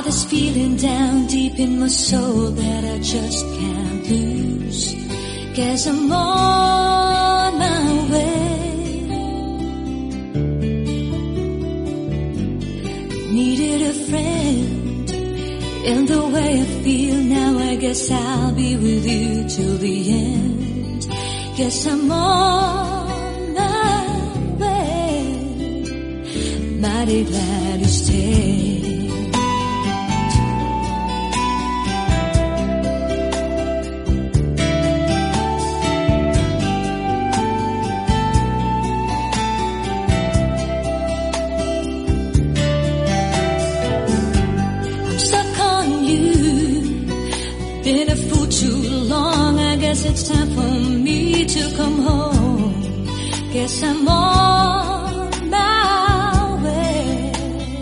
got this feeling down deep in my soul that I just can't lose. Guess I'm on my way. Needed a friend, and the way I feel now, I guess I'll be with you till the end. Guess I'm on my way. Mighty glad you stayed. Been a fool too long, I guess it's time for me to come home. Guess I'm on my way.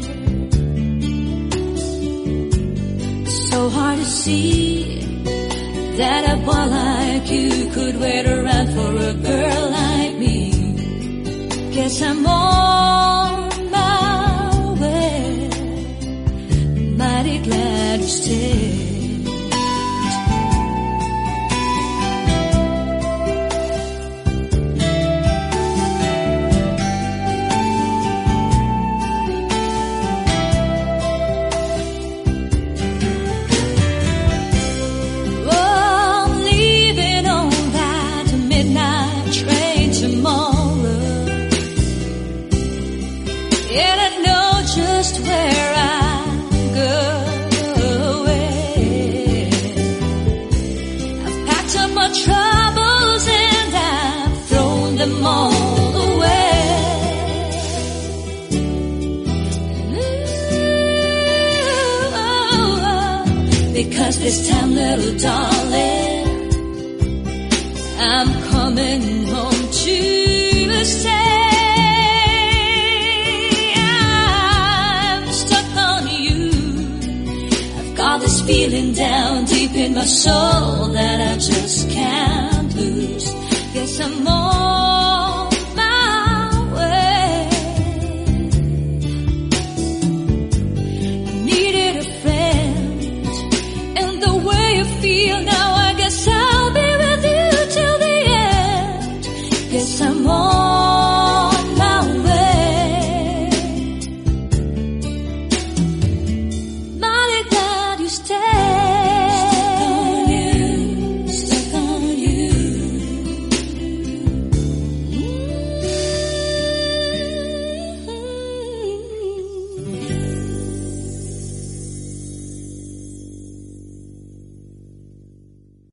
So hard to see that a boy like you could wait around for a girl like me. Guess I'm on my way. Mighty glad you stayed. Just where I'm going. I've packed up my troubles and I've thrown them all away. Because this time, little darling, I'm coming home to stay. Got this feeling down deep in my soul that I just can't lose. Guess I'm on my way. I needed a friend, and the way I feel now, I guess I'll be with you till the end. Guess I'm on